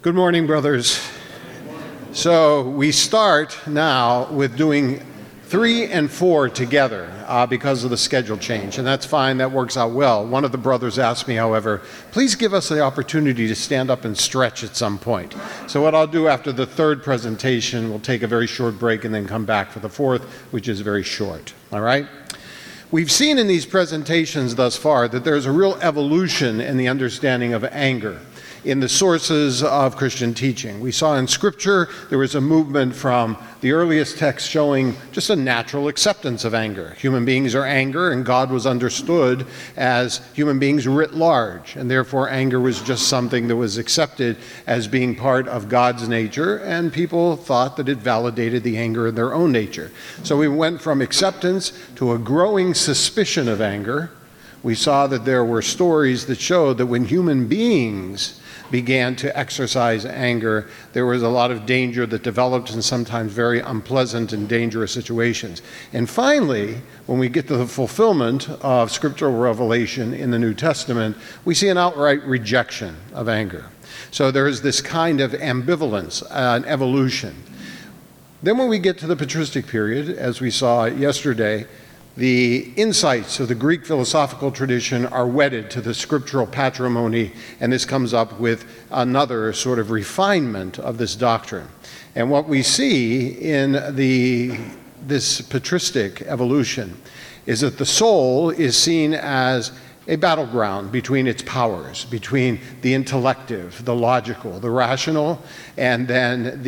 Good morning, brothers. So we start now with doing 3 and 4 together because of the schedule change, and that's fine, that works out well. One of the brothers asked me, however, please give us the opportunity to stand up and stretch at some point. So what I'll do after the third presentation, we'll take a very short break and then come back for the fourth, which is very short, all right? We've seen in these presentations thus far that there's a real evolution in the understanding of anger in the sources of Christian teaching. We saw in Scripture there was a movement from the earliest texts showing just a natural acceptance of anger. Human beings are anger, and God was understood as human beings writ large, and therefore anger was just something that was accepted as being part of God's nature, and people thought that it validated the anger in their own nature. So we went from acceptance to a growing suspicion of anger. We saw that there were stories that showed that when human beings began to exercise anger, there was a lot of danger that developed in sometimes very unpleasant and dangerous situations. And finally, when we get to the fulfillment of scriptural revelation in the New Testament, we see an outright rejection of anger. So there is this kind of ambivalence, an evolution. Then when we get to the patristic period, as we saw yesterday, the insights of the Greek philosophical tradition are wedded to the scriptural patrimony, and this comes up with another sort of refinement of this doctrine. And what we see in this patristic evolution is that the soul is seen as a battleground between its powers, between the intellective, the logical, the rational, and then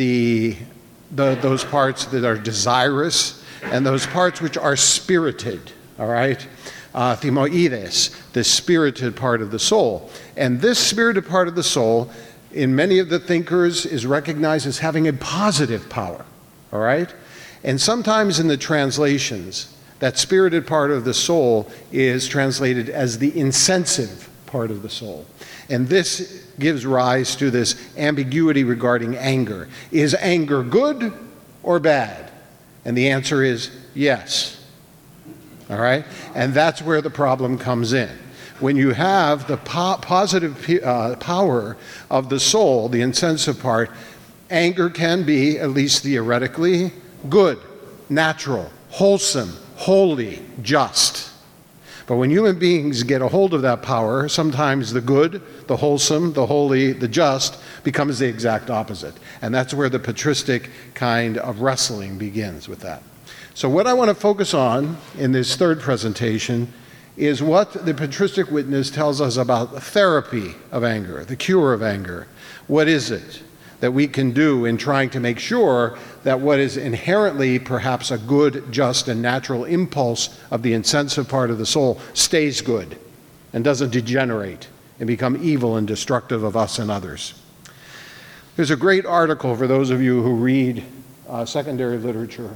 those parts that are desirous, and those parts which are spirited, all right? Thymoides, the spirited part of the soul. And this spirited part of the soul, in many of the thinkers, is recognized as having a positive power, all right? And sometimes in the translations, that spirited part of the soul is translated as the insensitive part of the soul. And this gives rise to this ambiguity regarding anger. Is anger good or bad? And the answer is yes, all right? And that's where the problem comes in. When you have the positive power of the soul, the insensitive part, anger can be, at least theoretically, good, natural, wholesome, holy, just. But when human beings get a hold of that power, sometimes the good, the wholesome, the holy, the just becomes the exact opposite. And that's where the patristic kind of wrestling begins with that. So what I want to focus on in this third presentation is what the patristic witness tells us about therapy of anger, the cure of anger. What is it that we can do in trying to make sure that what is inherently perhaps a good, just, and natural impulse of the insensitive part of the soul stays good and doesn't degenerate and become evil and destructive of us and others. There's a great article for those of you who read secondary literature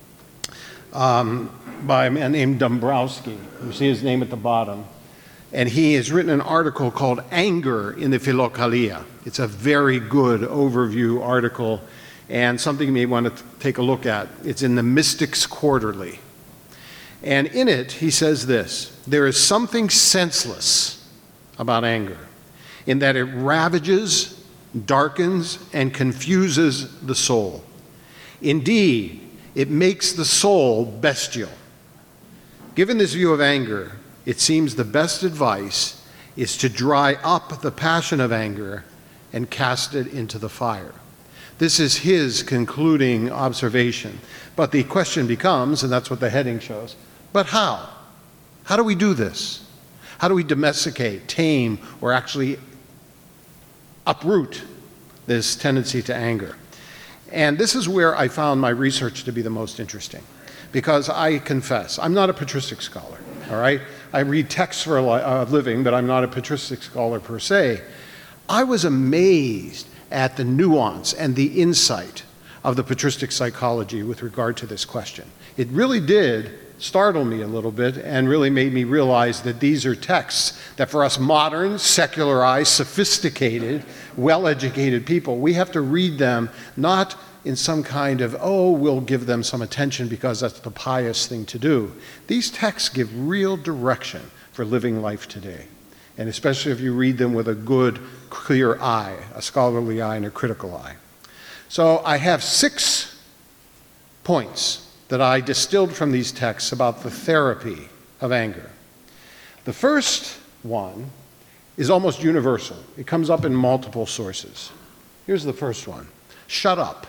by a man named Dombrowski. You see his name at the bottom. And he has written an article called Anger in the Philokalia. It's a very good overview article and something you may want to take a look at. It's in the Mystics Quarterly. And in it, he says this: there is something senseless about anger in that it ravages, darkens, and confuses the soul. Indeed, it makes the soul bestial. Given this view of anger, it seems the best advice is to dry up the passion of anger and cast it into the fire. This is his concluding observation. But the question becomes, and that's what the heading shows, but how? How do we do this? How do we domesticate, tame, or actually uproot this tendency to anger? And this is where I found my research to be the most interesting, because I confess, I'm not a patristic scholar, all right? I read texts for a living, but I'm not a patristic scholar per se. I was amazed at the nuance and the insight of the patristic psychology with regard to this question. It really did startle me a little bit and really made me realize that these are texts that for us modern, secularized, sophisticated, well-educated people, we have to read them not in some kind of, we'll give them some attention because that's the pious thing to do. These texts give real direction for living life today. and especially if you read them with a good, clear eye, a scholarly eye and a critical eye. So I have 6 points that I distilled from these texts about the therapy of anger. The first one is almost universal. It comes up in multiple sources. Here's the first one. Shut up.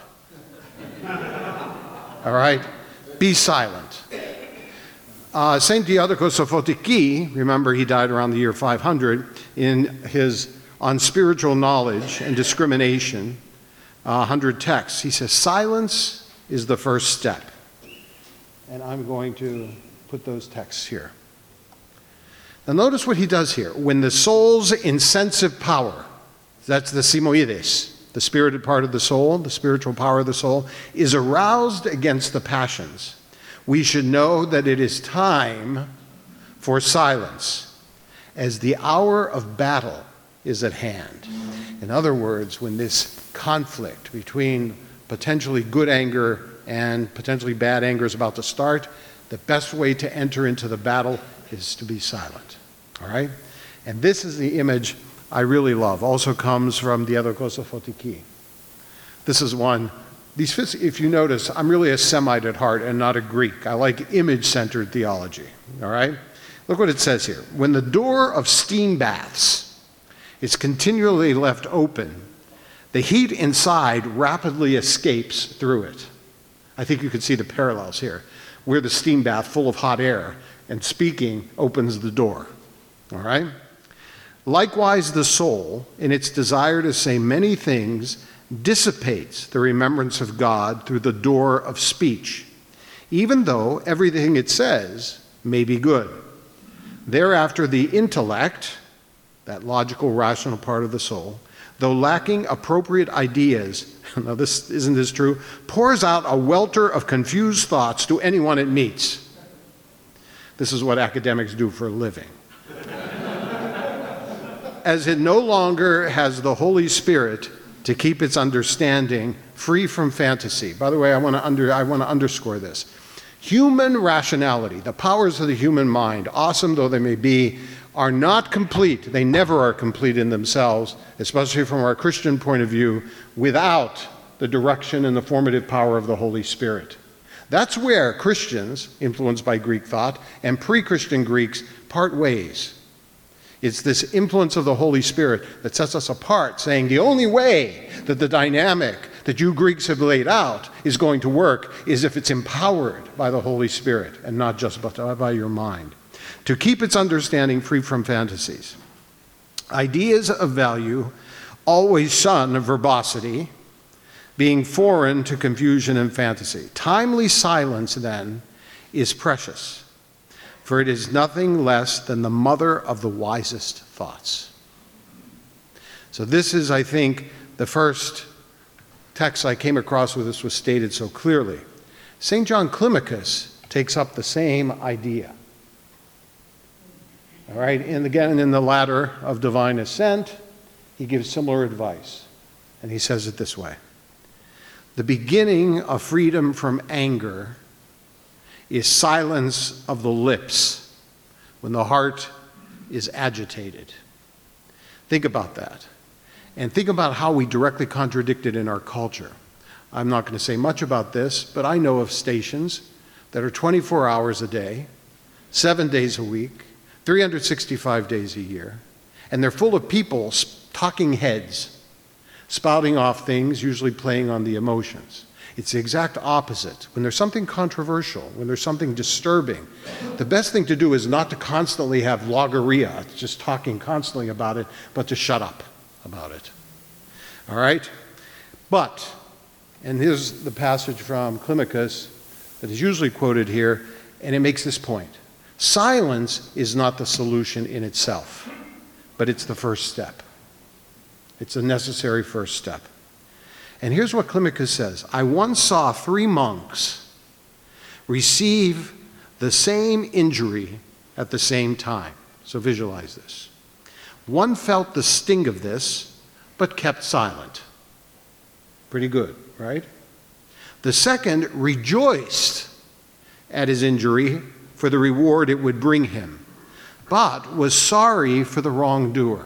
All right? Be silent. Saint Diadochos of Photiki, remember he died around the year 500, in his On Spiritual Knowledge and Discrimination, 100 texts, he says, silence is the first step. And I'm going to put those texts here. Now notice what he does here. When the soul's insensitive power, that's the simoides, the spirited part of the soul, the spiritual power of the soul, is aroused against the passions, we should know that it is time for silence, as the hour of battle is at hand. In other words, when this conflict between potentially good anger and potentially bad anger is about to start, the best way to enter into the battle is to be silent. All right? And this is the image I really love. Also comes from Diadochos of Photiki. This is one. If you notice, I'm really a Semite at heart and not a Greek. I like image-centered theology. All right? Look what it says here. When the door of steam baths is continually left open, the heat inside rapidly escapes through it. I think you can see the parallels here. We're the steam bath full of hot air, and speaking opens the door. All right? Likewise, the soul, in its desire to say many things, dissipates the remembrance of God through the door of speech, even though everything it says may be good. Thereafter, the intellect, that logical, rational part of the soul, though lacking appropriate ideas, now isn't this true, pours out a welter of confused thoughts to anyone it meets. This is what academics do for a living. As it no longer has the Holy Spirit to keep its understanding free from fantasy. By the way, I want to underscore this. Human rationality, the powers of the human mind, awesome though they may be, are not complete. They never are complete in themselves, especially from our Christian point of view, without the direction and the formative power of the Holy Spirit. That's where Christians, influenced by Greek thought, and pre-Christian Greeks part ways. It's this influence of the Holy Spirit that sets us apart, saying the only way that the dynamic that you Greeks have laid out is going to work is if it's empowered by the Holy Spirit and not just by your mind, to keep its understanding free from fantasies. Ideas of value always shun verbosity, being foreign to confusion and fantasy. Timely silence, then, is precious, for it is nothing less than the mother of the wisest thoughts. So this is, I think, the first text I came across where this was stated so clearly. St. John Climacus takes up the same idea. All right, and again, in the Ladder of Divine Ascent, he gives similar advice. And he says it this way. The beginning of freedom from anger is silence of the lips when the heart is agitated. Think about that. And think about how we directly contradict it in our culture. I'm not going to say much about this, but I know of stations that are 24 hours a day, 7 days a week, 365 days a year, and they're full of people, talking heads, spouting off things, usually playing on the emotions. It's the exact opposite. When there's something controversial, when there's something disturbing, the best thing to do is not to constantly have logorrhea, just talking constantly about it, but to shut up about it. All right? But, and here's the passage from Climacus that is usually quoted here, and it makes this point. Silence is not the solution in itself, but it's the first step. It's a necessary first step. And here's what Climacus says. I once saw 3 monks receive the same injury at the same time. So visualize this. One felt the sting of this, but kept silent. Pretty good, right? The second rejoiced at his injury for the reward it would bring him, but was sorry for the wrongdoer.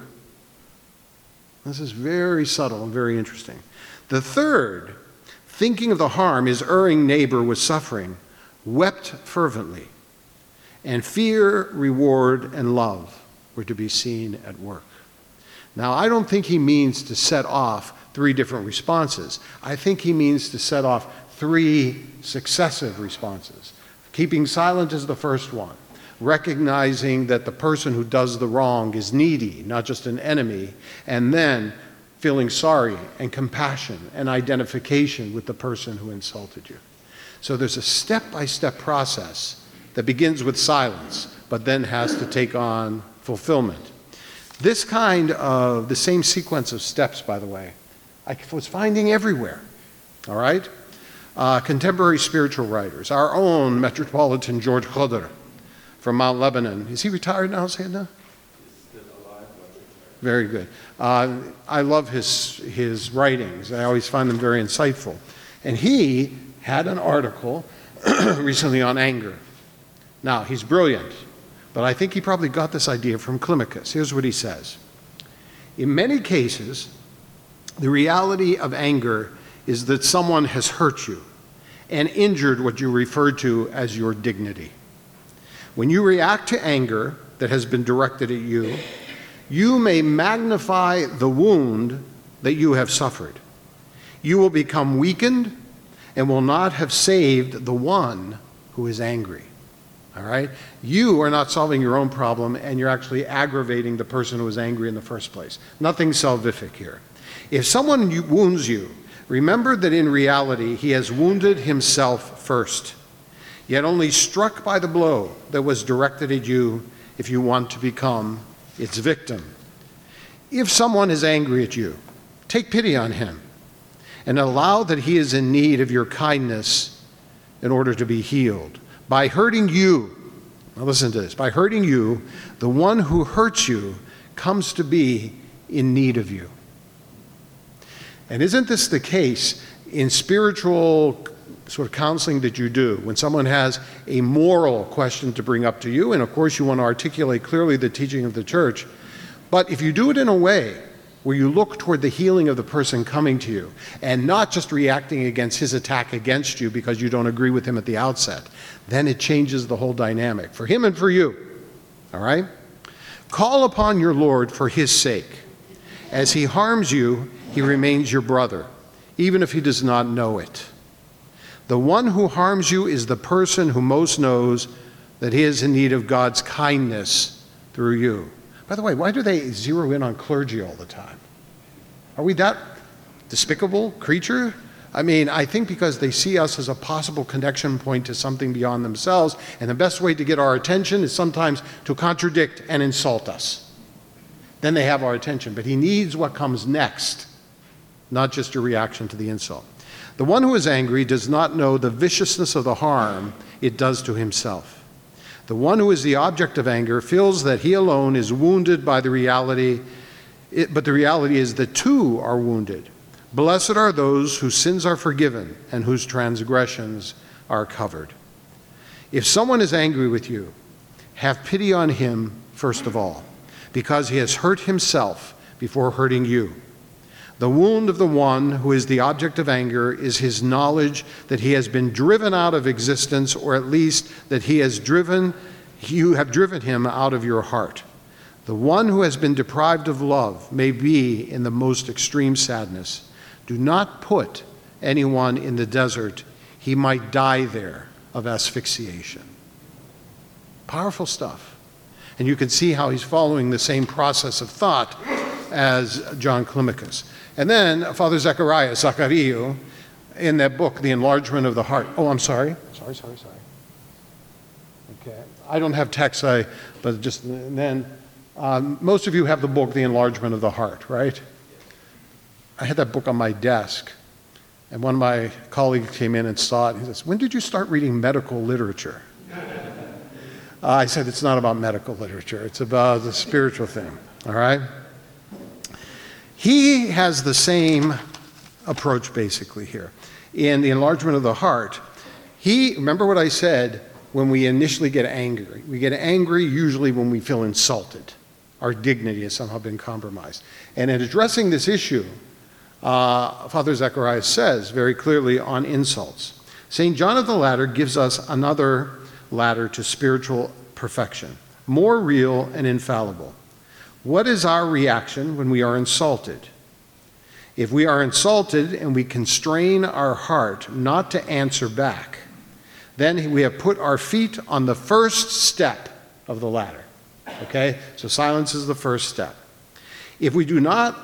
This is very subtle and very interesting. The third, thinking of the harm his erring neighbor was suffering, wept fervently, and fear, reward, and love were to be seen at work. Now, I don't think he means to set off 3 different responses. I think he means to set off 3 successive responses. Keeping silent is the first one. Recognizing that the person who does the wrong is needy, not just an enemy, and then feeling sorry and compassion and identification with the person who insulted you. So there's a step-by-step process that begins with silence, but then has to take on fulfillment. This kind of, the same sequence of steps, by the way, I was finding everywhere, all right? Contemporary spiritual writers, our own Metropolitan George Khadr from Mount Lebanon. Is he retired now, Sayedna? He's still alive. Very good. I love his writings. I always find them very insightful. And he had an article recently on anger. Now, he's brilliant, but I think he probably got this idea from Climacus. Here's what he says. In many cases, the reality of anger is that someone has hurt you and injured what you refer to as your dignity. When you react to anger that has been directed at you, you may magnify the wound that you have suffered. You will become weakened and will not have saved the one who is angry. All right? You are not solving your own problem, and you're actually aggravating the person who was angry in the first place. Nothing salvific here. If someone wounds you, remember that in reality he has wounded himself first, yet only struck by the blow that was directed at you if you want to become its victim. If someone is angry at you, take pity on him and allow that he is in need of your kindness in order to be healed. By hurting you, now listen to this, by hurting you, the one who hurts you comes to be in need of you. And isn't this the case in spiritual sort of counseling that you do, when someone has a moral question to bring up to you, and of course you want to articulate clearly the teaching of the church, but if you do it in a way where you look toward the healing of the person coming to you and not just reacting against his attack against you because you don't agree with him at the outset, then it changes the whole dynamic for him and for you. All right? Call upon your Lord for his sake. As he harms you, he remains your brother, even if he does not know it. The one who harms you is the person who most knows that he is in need of God's kindness through you. By the way, why do they zero in on clergy all the time? Are we that despicable creature? I mean, I think because they see us as a possible connection point to something beyond themselves, and the best way to get our attention is sometimes to contradict and insult us. Then they have our attention, but he needs what comes next, not just your reaction to the insult. The one who is angry does not know the viciousness of the harm it does to himself. The one who is the object of anger feels that he alone is wounded by the reality, but the reality is that two are wounded. Blessed are those whose sins are forgiven and whose transgressions are covered. If someone is angry with you, have pity on him first of all, because he has hurt himself before hurting you. The wound of the one who is the object of anger is his knowledge that he has been driven out of existence, or at least that you have driven him out of your heart. The one who has been deprived of love may be in the most extreme sadness. Do not put anyone in the desert. He might die there of asphyxiation. Powerful stuff. And you can see how he's following the same process of thought as John Climacus. And then Father Zachariah, in that book, The Enlargement of the Heart. Oh, I'm sorry. Sorry. Okay. I don't have text, but just then, most of you have the book, The Enlargement of the Heart, right? I had that book on my desk, and one of my colleagues came in and saw it, and he says, "When did you start reading medical literature?" I said, "It's not about medical literature. It's about the spiritual thing, all right?" He has the same approach basically here. In The Enlargement of the Heart, remember what I said, when we initially get angry. We get angry usually when we feel insulted. Our dignity has somehow been compromised. And in addressing this issue, Father Zacharias says very clearly on insults, St. John of the Ladder gives us another ladder to spiritual perfection, more real and infallible. What is our reaction when we are insulted? If we are insulted and we constrain our heart not to answer back, then we have put our feet on the first step of the ladder. Okay? So silence is the first step. If we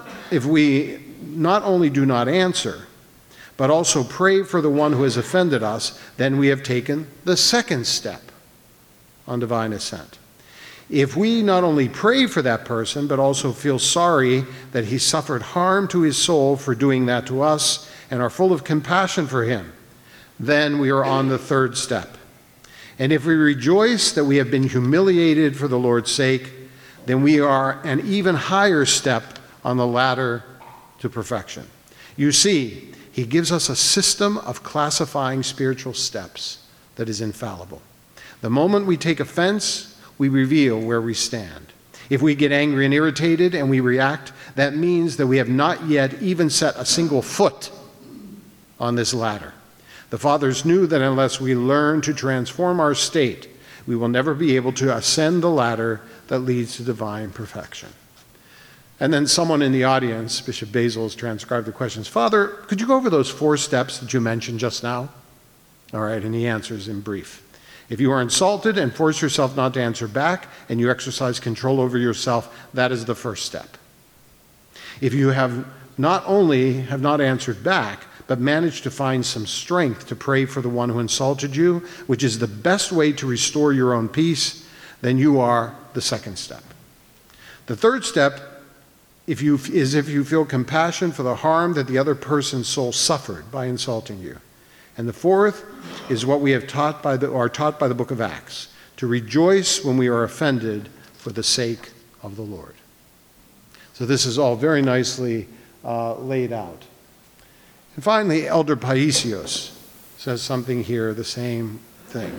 not only do not answer, but also pray for the one who has offended us, then we have taken the second step on divine assent. If we not only pray for that person, but also feel sorry that he suffered harm to his soul for doing that to us and are full of compassion for him, then we are on the third step. And if we rejoice that we have been humiliated for the Lord's sake, then we are an even higher step on the ladder to perfection. You see, he gives us a system of classifying spiritual steps that is infallible. The moment we take offense, we reveal where we stand. If we get angry and irritated and we react, that means that we have not yet even set a single foot on this ladder. The fathers knew that unless we learn to transform our state, we will never be able to ascend the ladder that leads to divine perfection. And then someone in the audience, Bishop Basil, has transcribed the questions. Father, could you go over those 4 steps that you mentioned just now? All right, and he answers in brief. If you are insulted and force yourself not to answer back, and you exercise control over yourself, that is the first step. If you have not only have not answered back, but managed to find some strength to pray for the one who insulted you, which is the best way to restore your own peace, then you are the second step. The third step is if you feel compassion for the harm that the other person's soul suffered by insulting you. And the fourth is what we have taught by the book of Acts, to rejoice when we are offended for the sake of the Lord. So this is all very nicely laid out. And finally, Elder Paisios says something here, the same thing.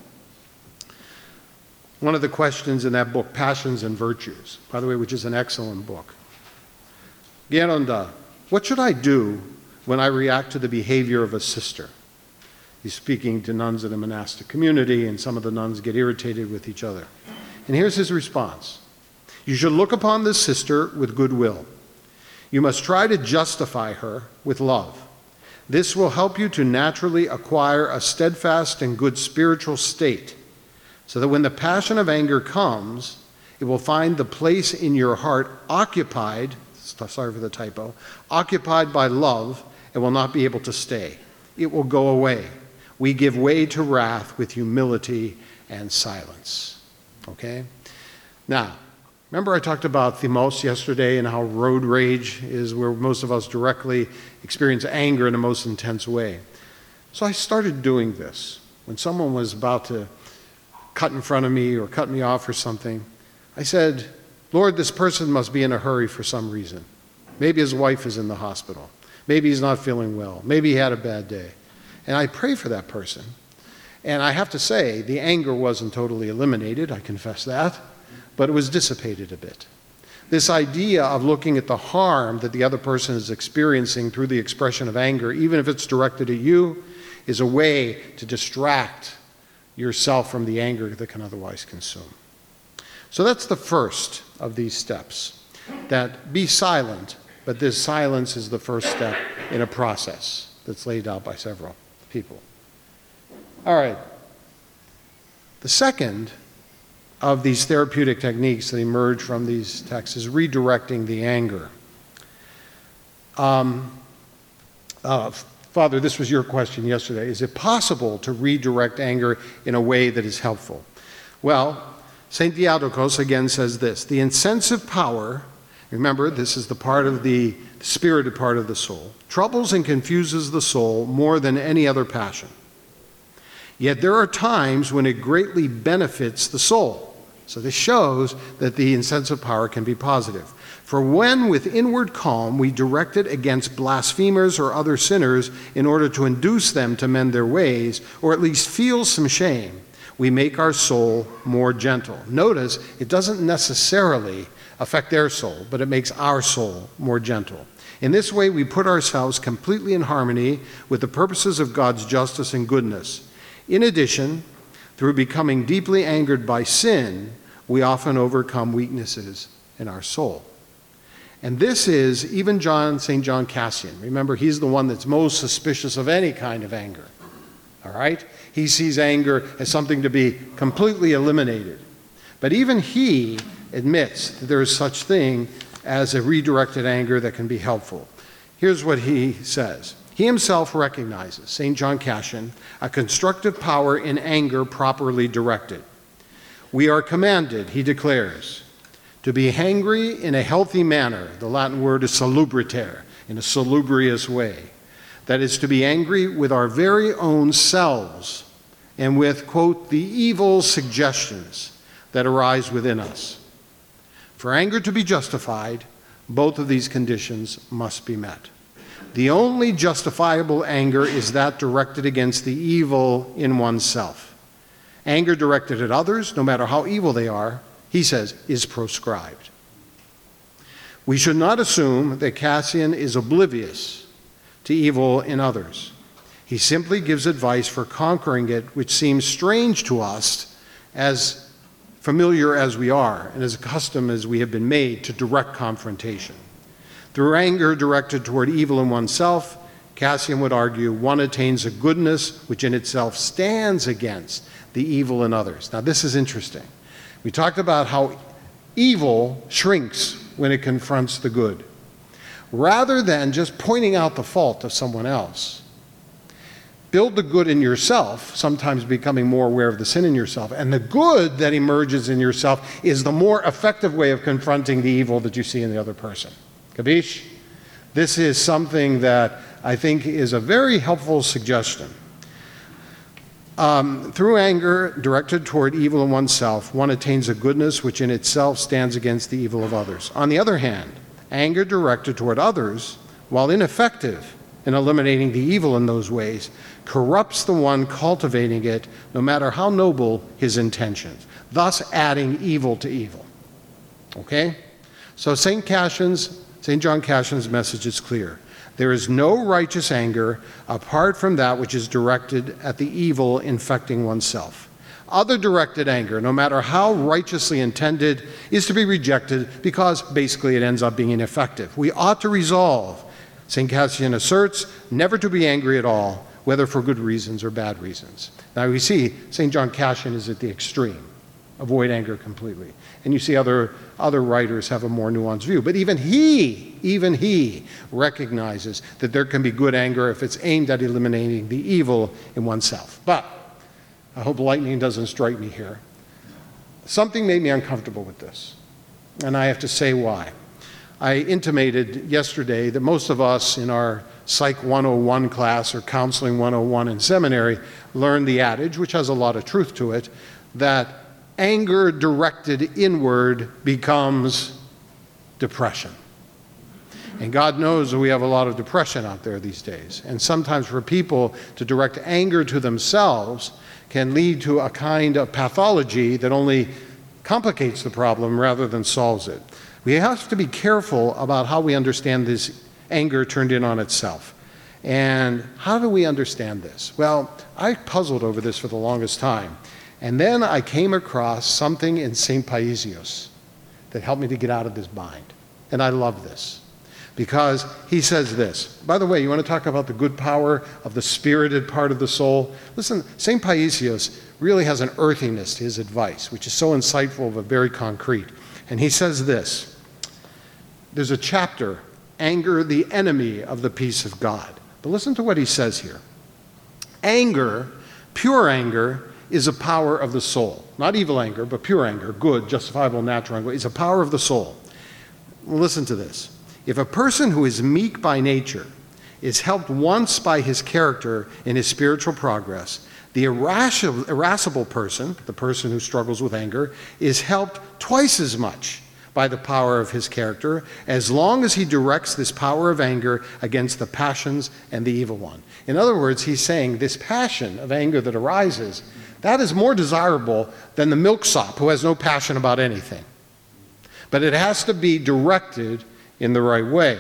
One of the questions in that book, Passions and Virtues, by the way, which is an excellent book. Geronda, what should I do when I react to the behavior of a sister? He's speaking to nuns in a monastic community, and some of the nuns get irritated with each other. And here's his response. You should look upon this sister with goodwill. You must try to justify her with love. This will help you to naturally acquire a steadfast and good spiritual state, so that when the passion of anger comes, it will find the place in your heart occupied, sorry for the typo, occupied by love, and will not be able to stay. It will go away. We give way to wrath with humility and silence. Okay? Now, remember I talked about thumos yesterday and how road rage is where most of us directly experience anger in the most intense way. So I started doing this. When someone was about to cut in front of me or cut me off or something, I said, Lord, this person must be in a hurry for some reason. Maybe his wife is in the hospital. Maybe he's not feeling well. Maybe he had a bad day. And I pray for that person. And I have to say, the anger wasn't totally eliminated, I confess that, but it was dissipated a bit. This idea of looking at the harm that the other person is experiencing through the expression of anger, even if it's directed at you, is a way to distract yourself from the anger that can otherwise consume. So that's the first of these steps, that be silent, but this silence is the first step in a process that's laid out by several people. All right. The second of these therapeutic techniques that emerge from these texts is redirecting the anger. Father, this was your question yesterday. Is it possible to redirect anger in a way that is helpful? Well, St. Diadochos again says this, the incensive power, remember this is the part of the spirited part of the soul, troubles and confuses the soul more than any other passion. Yet there are times when it greatly benefits the soul. So this shows that the incensive power can be positive. For when with inward calm we direct it against blasphemers or other sinners in order to induce them to mend their ways, or at least feel some shame, we make our soul more gentle. Notice, it doesn't necessarily affect their soul, but it makes our soul more gentle. In this way, we put ourselves completely in harmony with the purposes of God's justice and goodness. In addition, through becoming deeply angered by sin, we often overcome weaknesses in our soul. And this is even St. John Cassian. Remember, he's the one that's most suspicious of any kind of anger. All right? He sees anger as something to be completely eliminated. But even he admits that there is such thing as a redirected anger that can be helpful. Here's what he says. He himself recognizes, St. John Cassian, a constructive power in anger properly directed. We are commanded, he declares, to be angry in a healthy manner. The Latin word is salubriter, in a salubrious way. That is, to be angry with our very own selves and with, quote, the evil suggestions that arise within us. For anger to be justified, both of these conditions must be met. The only justifiable anger is that directed against the evil in oneself. Anger directed at others, no matter how evil they are, he says, is proscribed. We should not assume that Cassian is oblivious to evil in others. He simply gives advice for conquering it, which seems strange to us, as familiar as we are and as accustomed as we have been made to direct confrontation. Through anger directed toward evil in oneself, Cassian would argue, one attains a goodness which in itself stands against the evil in others. Now, this is interesting. We talked about how evil shrinks when it confronts the good. Rather than just pointing out the fault of someone else, build the good in yourself, sometimes becoming more aware of the sin in yourself, and the good that emerges in yourself is the more effective way of confronting the evil that you see in the other person. Kavish? This is something that I think is a very helpful suggestion. Through anger directed toward evil in oneself, one attains a goodness which in itself stands against the evil of others. On the other hand, anger directed toward others, while ineffective in eliminating the evil in those ways, corrupts the one cultivating it, no matter how noble his intentions, thus adding evil to evil. Okay? So St. John Cassian's message is clear. There is no righteous anger apart from that which is directed at the evil infecting oneself. Other directed anger, no matter how righteously intended, is to be rejected because basically it ends up being ineffective. We ought to resolve, St. Cassian asserts, never to be angry at all, whether for good reasons or bad reasons. Now we see St. John Cassian is at the extreme. Avoid anger completely. And you see other writers have a more nuanced view. But even he recognizes that there can be good anger if it's aimed at eliminating the evil in oneself. But I hope lightning doesn't strike me here. Something made me uncomfortable with this, and I have to say why. I intimated yesterday that most of us in our Psych 101 class or Counseling 101 in seminary learned the adage, which has a lot of truth to it, that anger directed inward becomes depression. And God knows that we have a lot of depression out there these days. And sometimes for people to direct anger to themselves can lead to a kind of pathology that only complicates the problem rather than solves it. We have to be careful about how we understand this anger turned in on itself. And how do we understand this? Well, I puzzled over this for the longest time. And then I came across something in St. Paisios that helped me to get out of this bind. And I love this because he says this. By the way, you want to talk about the good power of the spirited part of the soul? Listen, St. Paisios really has an earthiness to his advice, which is so insightful but very concrete. And he says this. There's a chapter, Anger, the Enemy of the Peace of God. But listen to what he says here. Anger, pure anger, is a power of the soul. Not evil anger, but pure anger, good, justifiable, natural anger. It's a power of the soul. Well, listen to this. If a person who is meek by nature is helped once by his character in his spiritual progress, the irascible person, the person who struggles with anger, is helped twice as much by the power of his character, as long as he directs this power of anger against the passions and the evil one. In other words, he's saying this passion of anger that arises, that is more desirable than the milksop who has no passion about anything. But it has to be directed in the right way.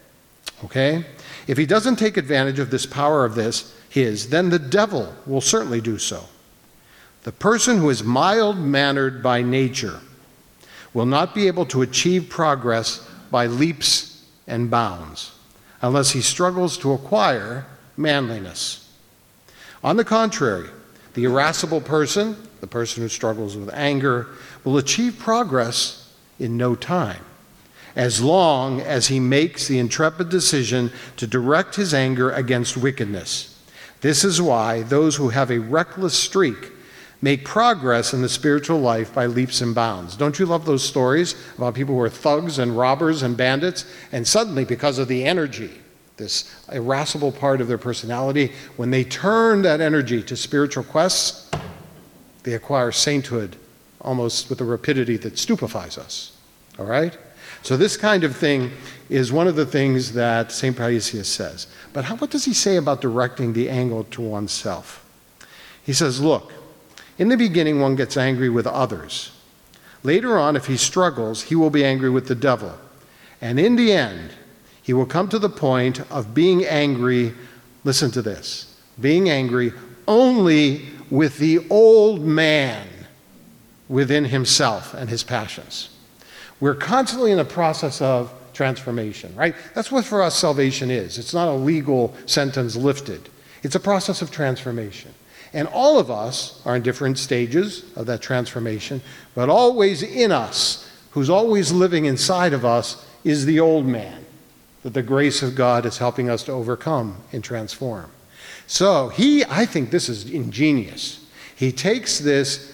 Okay? If he doesn't take advantage of this power of his, then the devil will certainly do so. The person who is mild-mannered by nature will not be able to achieve progress by leaps and bounds unless he struggles to acquire manliness. On the contrary, the irascible person, the person who struggles with anger, will achieve progress in no time, as long as he makes the intrepid decision to direct his anger against wickedness. This is why those who have a reckless streak make progress in the spiritual life by leaps and bounds. Don't you love those stories about people who are thugs and robbers and bandits, and suddenly, because of the energy, this irascible part of their personality, when they turn that energy to spiritual quests, they acquire sainthood almost with a rapidity that stupefies us. All right? So this kind of thing is one of the things that St. Paisius says. But what does he say about directing the anger to oneself? He says, look, in the beginning one gets angry with others. Later on, if he struggles, he will be angry with the devil. And in the end, he will come to the point of being angry, listen to this, being angry only with the old man within himself and his passions. We're constantly in a process of transformation, right? That's what for us salvation is. It's not a legal sentence lifted. It's a process of transformation. And all of us are in different stages of that transformation, but always in us, who's always living inside of us, is the old man that the grace of God is helping us to overcome and transform. So I think this is ingenious. He takes this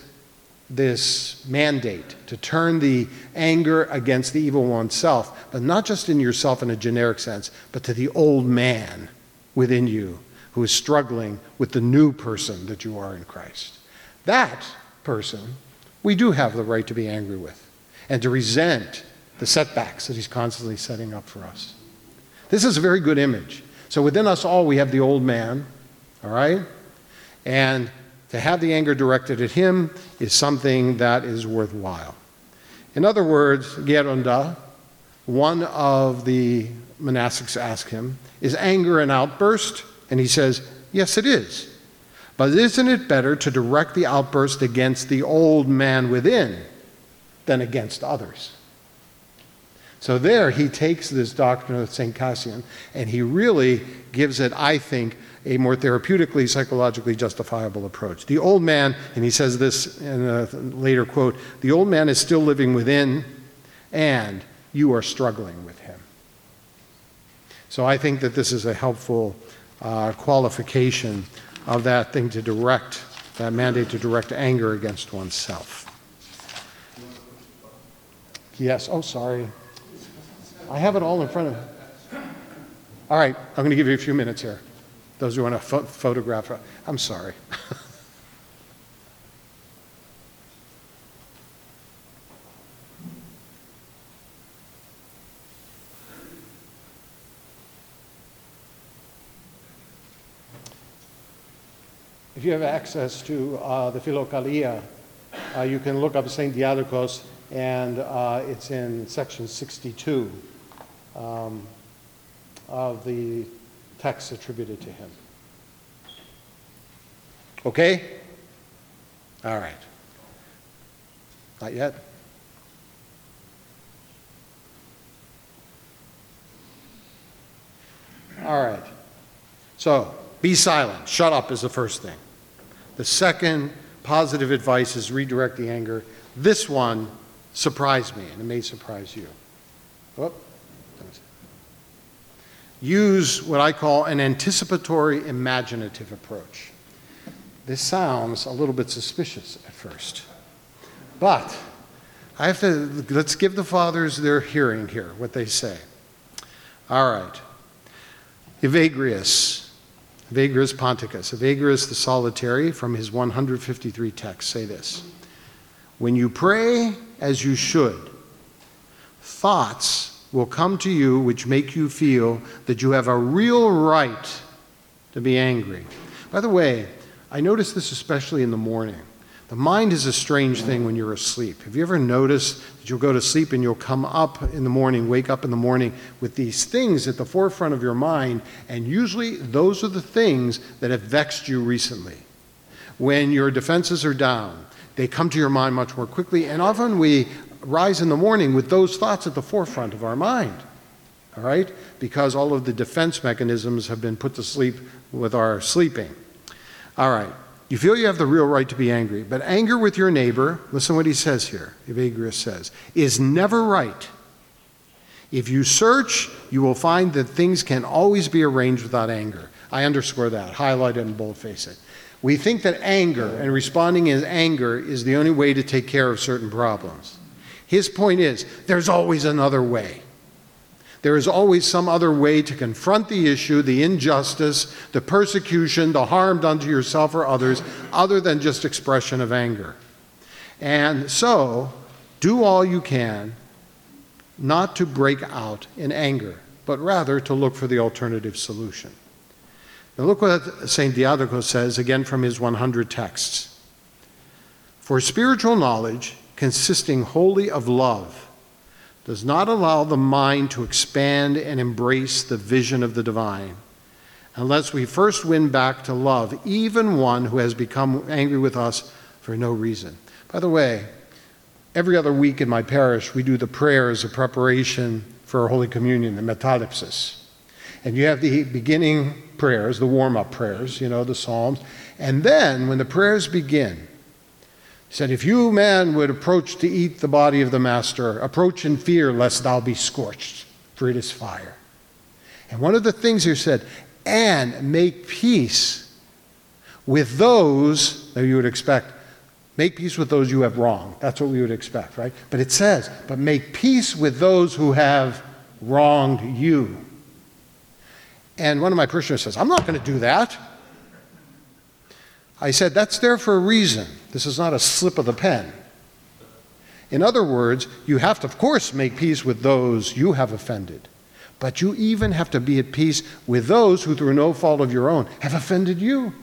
mandate to turn the anger against the evil oneself, but not just in yourself in a generic sense, but to the old man within you who is struggling with the new person that you are in Christ. That person we do have the right to be angry with and to resent the setbacks that he's constantly setting up for us. This is a very good image. So within us all we have the old man, all right? And to have the anger directed at him is something that is worthwhile. In other words, Geronda, one of the monastics asked him, is anger an outburst? And he says, yes, it is. But isn't it better to direct the outburst against the old man within than against others? So there he takes this doctrine of St. Cassian and he really gives it, I think, a more therapeutically, psychologically justifiable approach. The old man, and he says this in a later quote, the old man is still living within and you are struggling with him. So I think that this is a helpful qualification of that thing to direct, that mandate to direct anger against oneself. Yes, oh, sorry. I have it all in front of me. All right, I'm going to give you a few minutes here. Those who want to photograph, I'm sorry. If you have access to the Philokalia, you can look up St. Diadochos, and it's in section 62 of the text attributed to him. Okay? All right. Not yet? All right. So, be silent. Shut up is the first thing. The second positive advice is redirect the anger. This one surprised me, and it may surprise you. Whoop. Use what I call an anticipatory imaginative approach. This sounds a little bit suspicious at first, but let's give the fathers their hearing here, what they say. All right. Evagrius Ponticus, Evagrius the Solitary, from his 153 texts, say this: when you pray as you should, thoughts will come to you which make you feel that you have a real right to be angry. By the way, I notice this especially in the morning. The mind is a strange thing when you're asleep. Have you ever noticed that you'll go to sleep and you'll come up in the morning, wake up in the morning with these things at the forefront of your mind, and usually those are the things that have vexed you recently. When your defenses are down, they come to your mind much more quickly, and often we rise in the morning with those thoughts at the forefront of our mind, all right? Because all of the defense mechanisms have been put to sleep with our sleeping. All right. You feel you have the real right to be angry, but anger with your neighbor, listen what he says here, Evagrius says, is never right. If you search, you will find that things can always be arranged without anger. I underscore that, highlight it and boldface it. We think that anger and responding in anger is the only way to take care of certain problems. His point is, there's always another way. There is always some other way to confront the issue, the injustice, the persecution, the harm done to yourself or others, other than just expression of anger. And so, do all you can not to break out in anger, but rather to look for the alternative solution. Now look what St. Diadochos says, again from his 100 texts. For spiritual knowledge, consisting wholly of love, does not allow the mind to expand and embrace the vision of the divine unless we first win back to love even one who has become angry with us for no reason. By the way, every other week in my parish we do the prayers of preparation for Holy Communion, the metalipsis. And you have the beginning prayers, the warm-up prayers, the Psalms. And then when the prayers begin, he said, if you, man, would approach to eat the body of the Master, approach in fear lest thou be scorched, for it is fire. And one of the things here said, and make peace with those that you would expect. Make peace with those you have wronged. That's what we would expect, right? But it says, but make peace with those who have wronged you. And one of my parishioners says, I'm not going to do that. I said, that's there for a reason. This is not a slip of the pen. In other words, you have to, of course, make peace with those you have offended. But you even have to be at peace with those who, through no fault of your own, have offended you.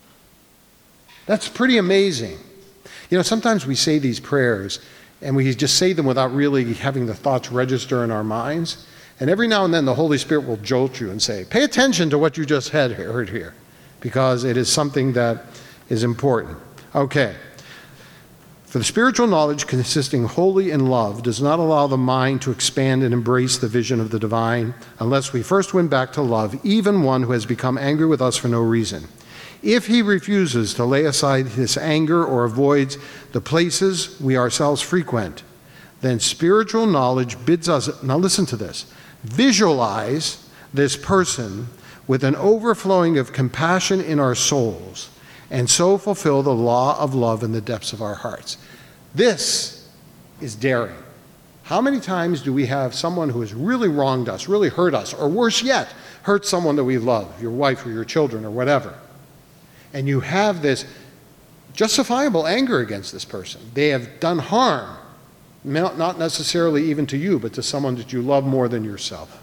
That's pretty amazing. Sometimes we say these prayers, and we just say them without really having the thoughts register in our minds. And every now and then the Holy Spirit will jolt you and say, pay attention to what you just heard here, because it is something that is important. Okay. For the spiritual knowledge consisting wholly in love does not allow the mind to expand and embrace the vision of the divine unless we first win back to love even one who has become angry with us for no reason. If he refuses to lay aside his anger or avoids the places we ourselves frequent, then spiritual knowledge bids us, now listen to this, visualize this person with an overflowing of compassion in our souls, and so fulfill the law of love in the depths of our hearts. This is daring. How many times do we have someone who has really wronged us, really hurt us, or worse yet, hurt someone that we love, your wife or your children or whatever, and you have this justifiable anger against this person. They have done harm, not necessarily even to you, but to someone that you love more than yourself.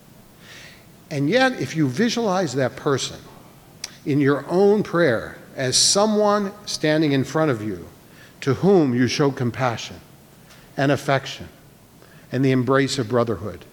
And yet, if you visualize that person in your own prayer as someone standing in front of you to whom you show compassion and affection and the embrace of brotherhood,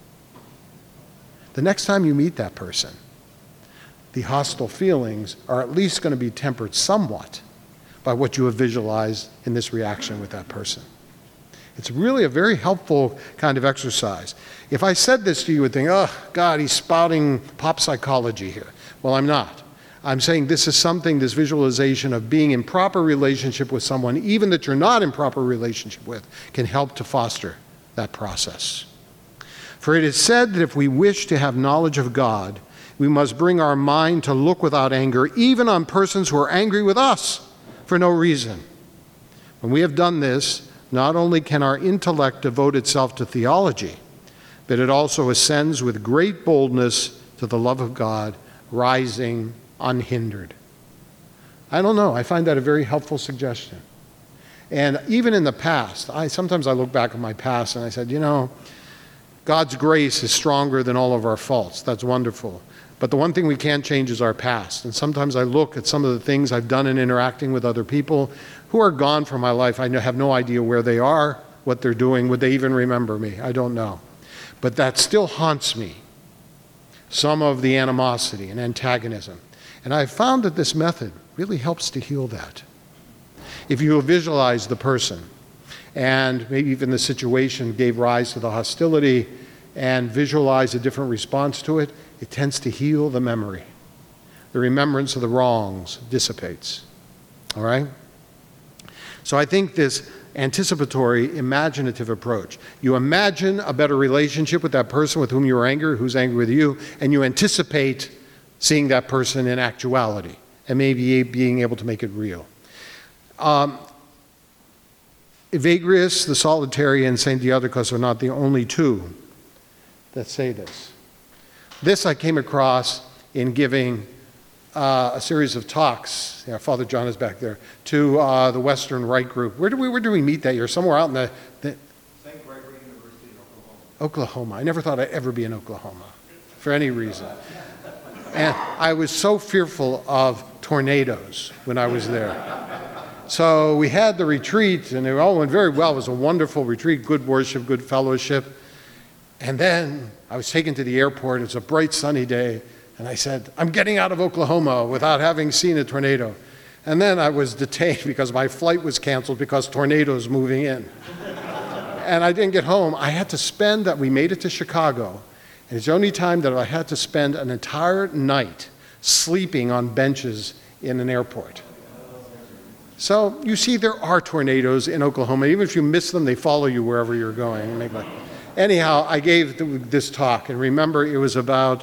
the next time you meet that person, the hostile feelings are at least going to be tempered somewhat by what you have visualized in this reaction with that person. It's really a very helpful kind of exercise. If I said this to you, you would think, oh, God, he's spouting pop psychology here. Well, I'm not. I'm saying this is something, this visualization of being in proper relationship with someone, even that you're not in proper relationship with, can help to foster that process. For it is said that if we wish to have knowledge of God, we must bring our mind to look without anger, even on persons who are angry with us for no reason. When we have done this, not only can our intellect devote itself to theology, but it also ascends with great boldness to the love of God, rising unhindered. I don't know. I find that a very helpful suggestion. And even in the past, sometimes I look back at my past and I said, God's grace is stronger than all of our faults. That's wonderful. But the one thing we can't change is our past. And sometimes I look at some of the things I've done in interacting with other people who are gone from my life. I have no idea where they are, what they're doing. Would they even remember me? I don't know. But that still haunts me, some of the animosity and antagonism. And I've found that this method really helps to heal that. If you visualize the person, and maybe even the situation gave rise to the hostility, and visualize a different response to it, it tends to heal the memory. The remembrance of the wrongs dissipates. All right? So I think this anticipatory, imaginative approach. You imagine a better relationship with that person with whom you are angry, who's angry with you, and you anticipate seeing that person in actuality and maybe being able to make it real. Evagrius, the solitary, and St. Diadochos are not the only two that say this. This I came across in giving a series of talks. Yeah, Father John is back there, to the Western Rite group. Where did we meet that year? Somewhere out in the St. Gregory University in Oklahoma. Oklahoma. I never thought I'd ever be in Oklahoma for any reason. And I was so fearful of tornadoes when I was there. So we had the retreat, and it all went very well. It was a wonderful retreat, good worship, good fellowship. And then I was taken to the airport. It was a bright, sunny day. And I said, I'm getting out of Oklahoma without having seen a tornado. And then I was detained because my flight was canceled because tornadoes moving in. And I didn't get home. I had to spend that. We made it to Chicago. And it's the only time that I had to spend an entire night sleeping on benches in an airport. So you see, there are tornadoes in Oklahoma. Even if you miss them, they follow you wherever you're going. Anyhow, I gave this talk, and remember, it was about,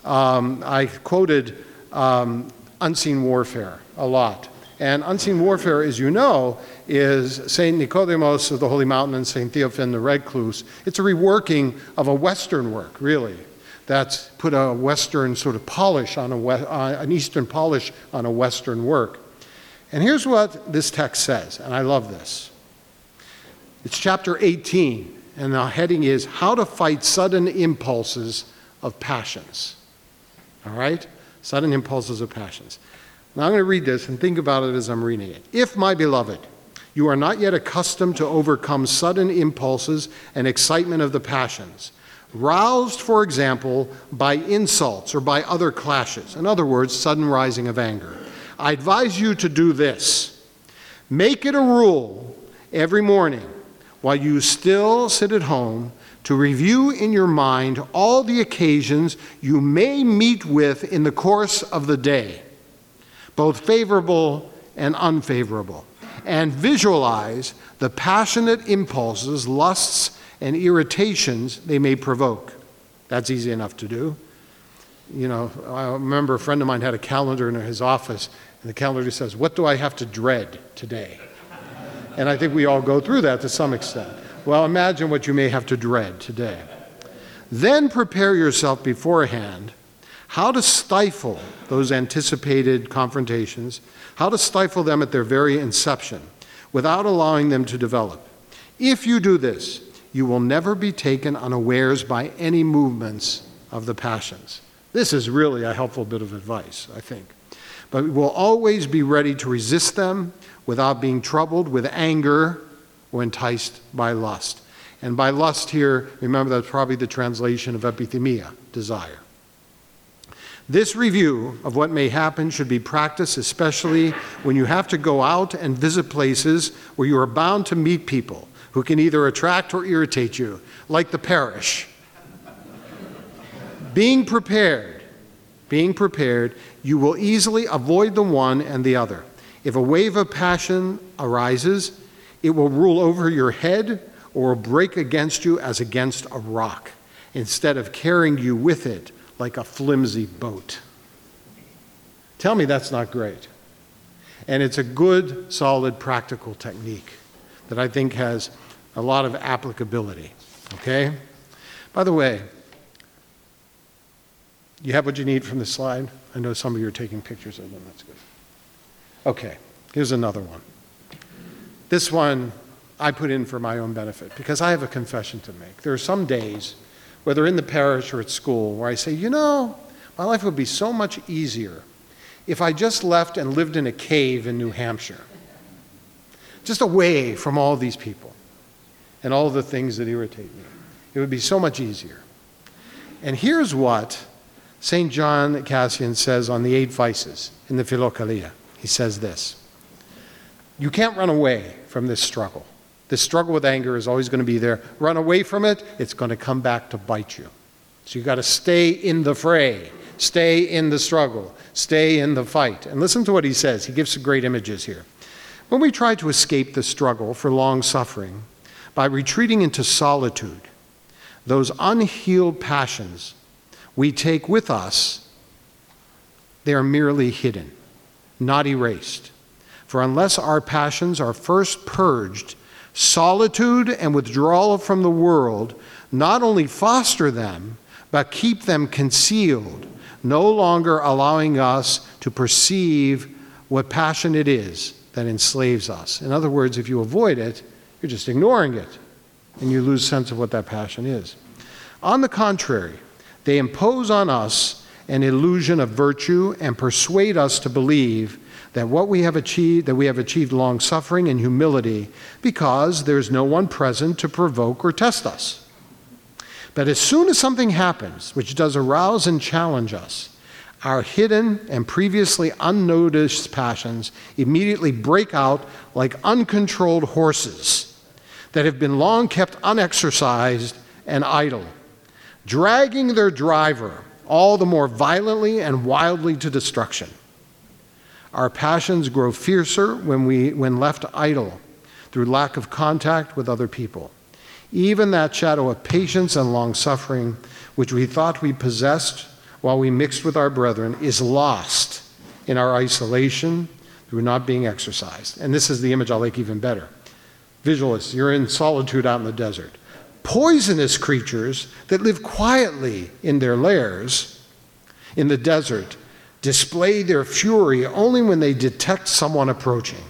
I quoted unseen warfare a lot. And unseen warfare, as you know, is St. Nicodemus of the Holy Mountain and St. Theophan the Recluse. It's a reworking of a Western work, really, that's put a Western sort of polish on an Eastern polish on a Western work. And here's what this text says, and I love this. It's chapter 18, and the heading is How to Fight Sudden Impulses of Passions. All right? Sudden impulses of passions. Now I'm going to read this and think about it as I'm reading it. If, my beloved, you are not yet accustomed to overcome sudden impulses and excitement of the passions, roused, for example, by insults or by other clashes, in other words, sudden rising of anger, I advise you to do this. Make it a rule every morning while you still sit at home to review in your mind all the occasions you may meet with in the course of the day, both favorable and unfavorable, and visualize the passionate impulses, lusts, and irritations they may provoke. That's easy enough to do. You know, I remember a friend of mine had a calendar in his office, and the calendar says, what do I have to dread today? And I think we all go through that to some extent. Well, imagine what you may have to dread today. Then prepare yourself beforehand how to stifle those anticipated confrontations, how to stifle them at their very inception without allowing them to develop. If you do this, you will never be taken unawares by any movements of the passions. This is really a helpful bit of advice, I think. But we will always be ready to resist them without being troubled with anger or enticed by lust. And by lust here, remember that's probably the translation of epithemia, desire. This review of what may happen should be practiced especially when you have to go out and visit places where you are bound to meet people who can either attract or irritate you, like the parish. Being prepared, you will easily avoid the one and the other. If a wave of passion arises, it will rule over your head or break against you as against a rock, instead of carrying you with it like a flimsy boat. Tell me that's not great. And it's a good, solid, practical technique that I think has a lot of applicability, okay? By the way, you have what you need from the slide? I know some of you are taking pictures of them, that's good. Okay, here's another one. This one I put in for my own benefit because I have a confession to make. There are some days whether in the parish or at school, where I say, you know, my life would be so much easier if I just left and lived in a cave in New Hampshire, just away from all these people and all the things that irritate me. It would be so much easier. And here's what St. John Cassian says on the 8 vices in the Philokalia. He says this: you can't run away from this struggle. This struggle with anger is always going to be there. Run away from it, it's going to come back to bite you. So you've got to stay in the fray, stay in the struggle, stay in the fight. And listen to what he says. He gives some great images here. When we try to escape the struggle for long suffering by retreating into solitude, those unhealed passions we take with us, they are merely hidden, not erased. For unless our passions are first purged, solitude and withdrawal from the world not only foster them, but keep them concealed, no longer allowing us to perceive what passion it is that enslaves us. In other words, if you avoid it, you're just ignoring it, and you lose sense of what that passion is. On the contrary, they impose on us an illusion of virtue and persuade us to believe that we have achieved long suffering and humility because there's no one present to provoke or test us. But as soon as something happens which does arouse and challenge us, our hidden and previously unnoticed passions immediately break out like uncontrolled horses that have been long kept unexercised and idle, dragging their driver all the more violently and wildly to destruction. Our passions grow fiercer when left idle through lack of contact with other people. Even that shadow of patience and long-suffering, which we thought we possessed while we mixed with our brethren, is lost in our isolation through not being exercised. And this is the image I like even better. Visualists, you're in solitude out in the desert. Poisonous creatures that live quietly in their lairs in the desert display their fury only when they detect someone approaching.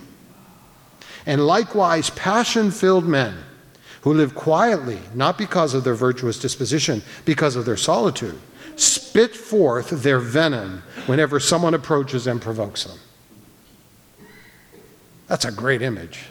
And likewise, passion-filled men who live quietly, not because of their virtuous disposition, because of their solitude, spit forth their venom whenever someone approaches and provokes them. That's a great image.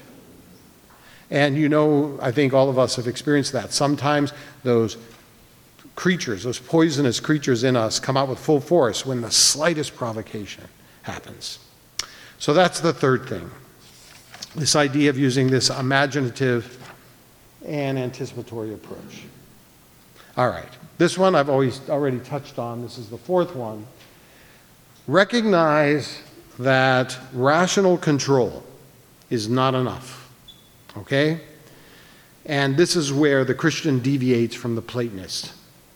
And you know, I think all of us have experienced that. Sometimes those creatures, those poisonous creatures in us, come out with full force when the slightest provocation happens. So that's the third thing. This idea of using this imaginative and anticipatory approach. All right. This one I've already touched on. This is the fourth one. Recognize that rational control is not enough. Okay? And this is where the Christian deviates from the Platonist.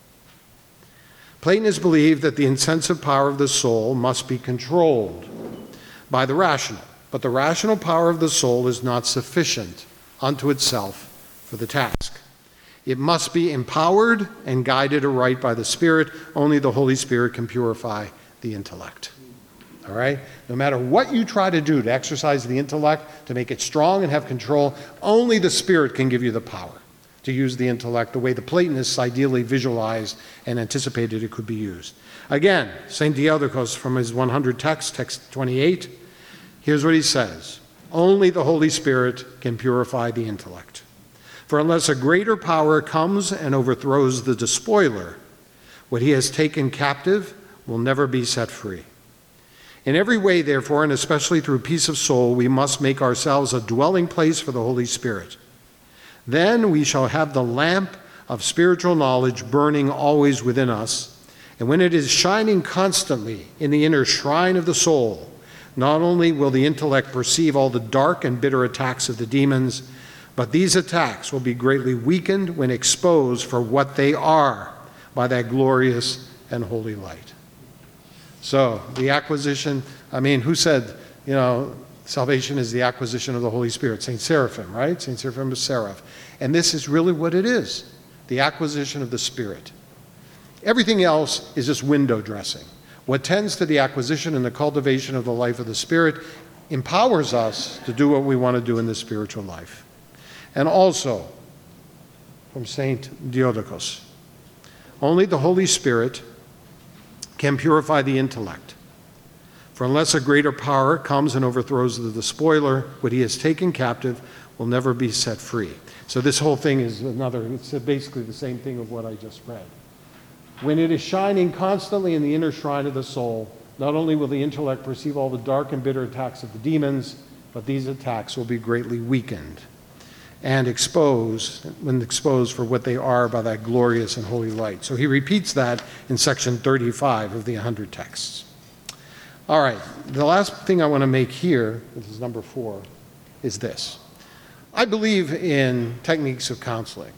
Platonists believe that the insensate power of the soul must be controlled by the rational, but the rational power of the soul is not sufficient unto itself for the task. It must be empowered and guided aright by the Spirit. Only the Holy Spirit can purify the intellect. All right? No matter what you try to do to exercise the intellect, to make it strong and have control, only the Spirit can give you the power to use the intellect the way the Platonists ideally visualized and anticipated it could be used. Again, St. Diadochos from his 100 text 28, here's what he says: only the Holy Spirit can purify the intellect. For unless a greater power comes and overthrows the despoiler, what he has taken captive will never be set free. In every way, therefore, and especially through peace of soul, we must make ourselves a dwelling place for the Holy Spirit. Then we shall have the lamp of spiritual knowledge burning always within us, and when it is shining constantly in the inner shrine of the soul, not only will the intellect perceive all the dark and bitter attacks of the demons, but these attacks will be greatly weakened when exposed for what they are by that glorious and holy light. So, the acquisition, who said, salvation is the acquisition of the Holy Spirit? St. Seraphim, right? St. Seraphim of Seraph. And this is really what it is, the acquisition of the Spirit. Everything else is just window dressing. What tends to the acquisition and the cultivation of the life of the Spirit empowers us to do what we want to do in the spiritual life. And also, from St. Diadochos, Only the Holy Spirit can purify the intellect. For unless a greater power comes and overthrows the despoiler, what he has taken captive will never be set free. So this whole thing is it's basically the same thing of what I just read. When it is shining constantly in the inner shrine of the soul, not only will the intellect perceive all the dark and bitter attacks of the demons, but these attacks will be greatly weakened and exposed, when exposed for what they are by that glorious and holy light. So he repeats that in section 35 of the 100 texts. All right, the last thing I want to make here, this is number 4, is this. I believe in techniques of counseling.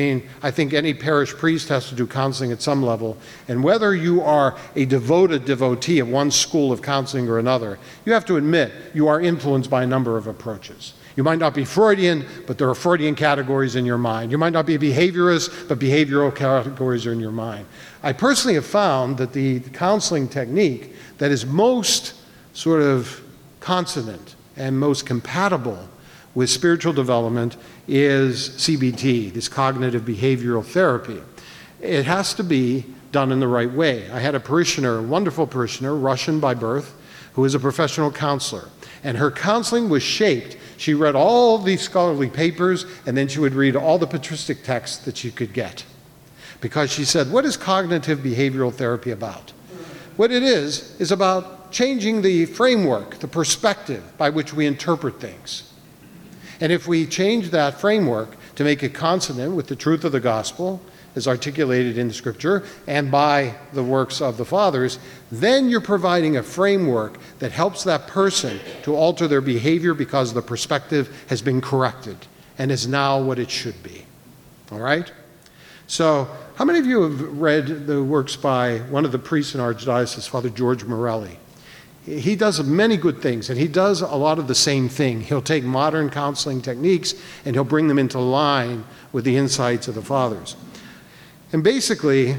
I think any parish priest has to do counseling at some level, and whether you are a devoted devotee of one school of counseling or another, you have to admit you are influenced by a number of approaches. You might not be Freudian, but there are Freudian categories in your mind. You might not be a behaviorist, but behavioral categories are in your mind. I personally have found that the counseling technique that is most sort of consonant and most compatible with spiritual development is CBT, this cognitive behavioral therapy. It has to be done in the right way. I had a parishioner, a wonderful parishioner, Russian by birth, who is a professional counselor. And her counseling was shaped. She read all these scholarly papers, and then she would read all the patristic texts that she could get. Because she said, what is cognitive behavioral therapy about? What it is about changing the framework, the perspective by which we interpret things. And if we change that framework to make it consonant with the truth of the gospel, as articulated in Scripture and by the works of the fathers, then you're providing a framework that helps that person to alter their behavior because the perspective has been corrected and is now what it should be. All right? So, how many of you have read the works by one of the priests in our archdiocese, Father George Morelli? He does many good things, and he does a lot of the same thing. He'll take modern counseling techniques and he'll bring them into line with the insights of the fathers. And basically,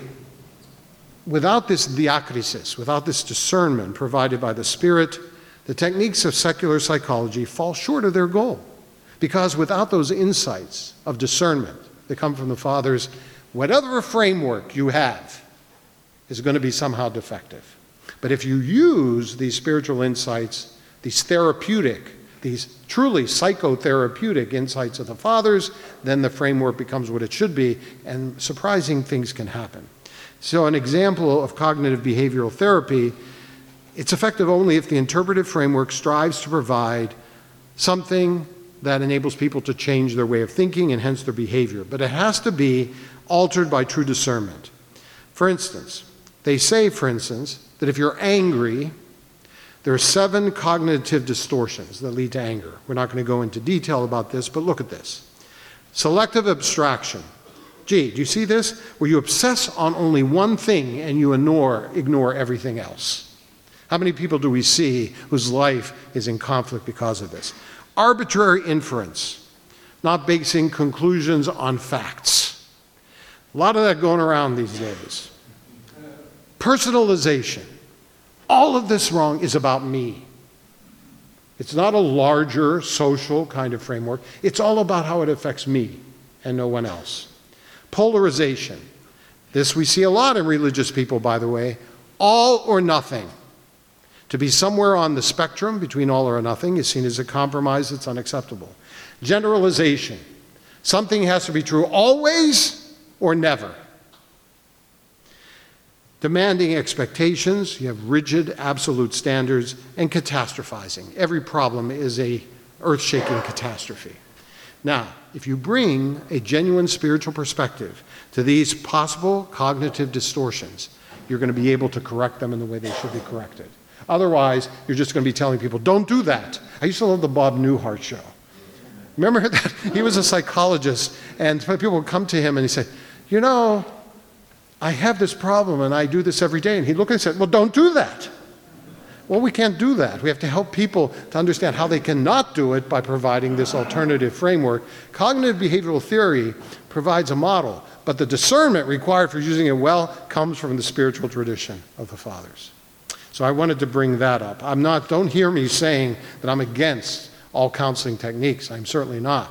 without this diakrisis, without this discernment provided by the Spirit, the techniques of secular psychology fall short of their goal. Because without those insights of discernment that come from the fathers, whatever framework you have is going to be somehow defective. But if you use these spiritual insights, these therapeutic, these truly psychotherapeutic insights of the fathers, then the framework becomes what it should be, and surprising things can happen. So an example of cognitive behavioral therapy, it's effective only if the interpretive framework strives to provide something that enables people to change their way of thinking and hence their behavior. But it has to be altered by true discernment. For instance, they say, that if you're angry, there are 7 cognitive distortions that lead to anger. We're not going to go into detail about this, but look at this. Selective abstraction. Gee, do you see this? Where you obsess on only one thing and you ignore everything else. How many people do we see whose life is in conflict because of this? Arbitrary inference, not basing conclusions on facts. A lot of that going around these days. Personalization. All of this wrong is about me. It's not a larger social kind of framework. It's all about how it affects me and no one else. Polarization. This we see a lot in religious people, by the way. All or nothing. To be somewhere on the spectrum between all or nothing is seen as a compromise that's unacceptable. Generalization. Something has to be true always or never. Demanding expectations, you have rigid, absolute standards, and catastrophizing. Every problem is a earth-shaking catastrophe. Now, if you bring a genuine spiritual perspective to these possible cognitive distortions, you're going to be able to correct them in the way they should be corrected. Otherwise, you're just going to be telling people, don't do that. I used to love the Bob Newhart show. Remember that? He was a psychologist, and people would come to him and he'd say, you know, I have this problem and I do this every day. And he'd look and say, well, don't do that. Well, we can't do that. We have to help people to understand how they cannot do it by providing this alternative framework. Cognitive behavioral theory provides a model, but the discernment required for using it well comes from the spiritual tradition of the fathers. So I wanted to bring that up. Don't hear me saying that I'm against all counseling techniques. I'm certainly not.